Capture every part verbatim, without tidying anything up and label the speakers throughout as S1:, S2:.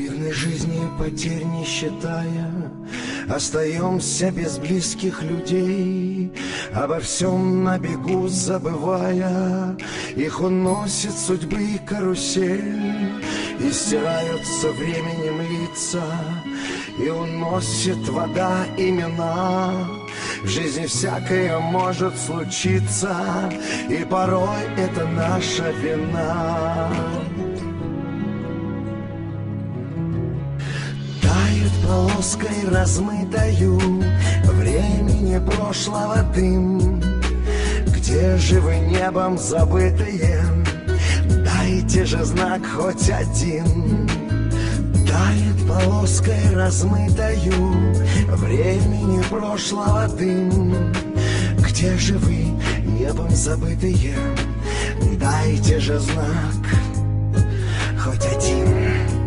S1: мирной жизни потерь не считая, остаемся без близких людей, обо всем на бегу забывая. Их уносит судьбы карусель, и стираются временем лица, и уносит вода имена. В жизни всякое может случиться, и порой это наша вина. Тает полоской размытою времени прошлого дым. Где же вы, небом забытые? Дайте же знак хоть один. Тает полоской размытою времени прошлого дым. Где же вы, небом забытые? Дайте же знак хоть один.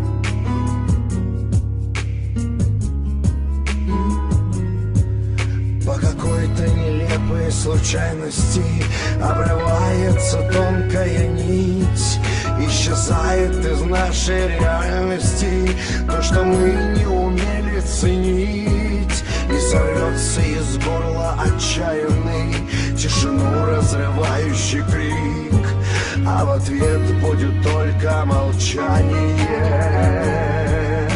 S1: По какой-то нелепой случайности обрывается тонкая нить, исчезает из нашей реальности то, что мы не умели ценить, и сорвется из горла отчаянный, тишину разрывающий крик, а в ответ будет только молчание.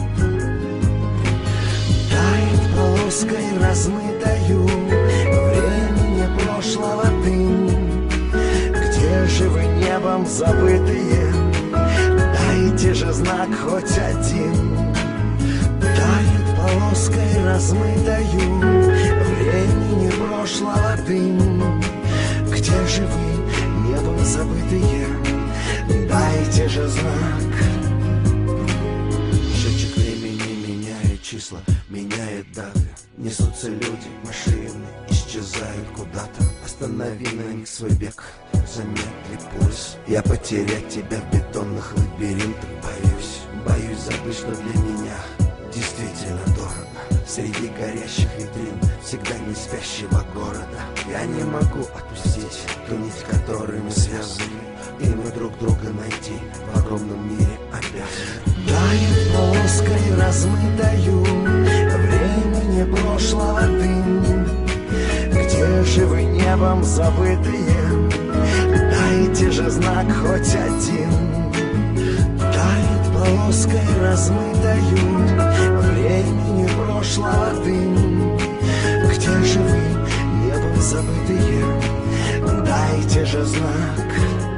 S1: Тает полоской размытою времени прошлого дым. Где же вы, небом забытые? Дайте же знак хоть один. Тает полоской размытою времени прошлого дым. Где же вы, небом забытые? Дайте же знак. Счетчик времени меняет числа, меняет даты. Несутся люди, машины, исчезают куда-то. Останови на них свой бег, замедли пульс. Я потерять тебя в бетонных лабиринтах боюсь. Боюсь забыть, что для меня действительно дорого. Среди горящих витрин всегда не спящего города. Я не могу отпустить ту нить, которой мы связаны, и мы друг друга найти в огромном мире обязаны. Тает полоской размытою времени прошлого дым. Где же вы, небом забытые? Дайте же знак хоть один. Тает полоской размытою времени прошлого дым. Где же вы, небом забытые? Дайте же знак.